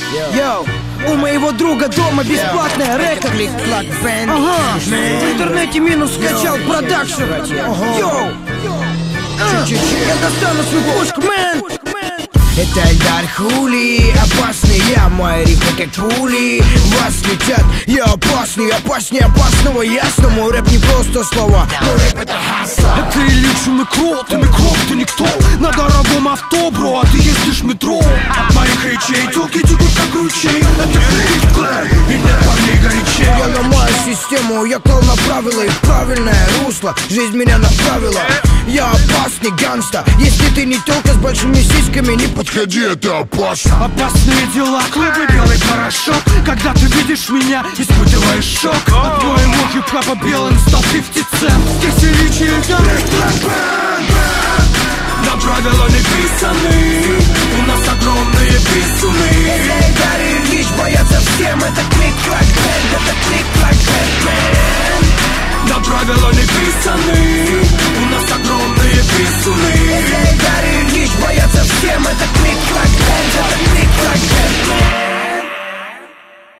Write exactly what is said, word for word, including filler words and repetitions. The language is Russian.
Йоу, у моего друга дома бесплатная рекорд. Ага, в интернете минус скачал продакшн. Йоу, я достану свой пушку, мэн. Это Эльдар Хули, опасный я, мои рифмы как пули. Вас летят, я опасный, опаснее опасного, ясно. Мой рэп не просто слова, мой рэп это хасса. Это Ильич микро, ты микро, ты никто. На дорогом авто, бро, а ты ездишь в метро. От моих речей телки текут как ручей. Это клей, и нет парней горячей. Я ломаю систему, я клал на правила и в правильное русло. Жизнь меня направила, я опасный гангста. Если ты не телка с большими сиськами, не подходи, это опасно. Опасные дела, клубы, белый порошок. Когда ты видишь меня, испытываешь шок. От твоего хип-хопа белым стал пятьдесят цент. Здесь Ильич и Эльдар. Нам правила не писаны, у нас огромные писюны.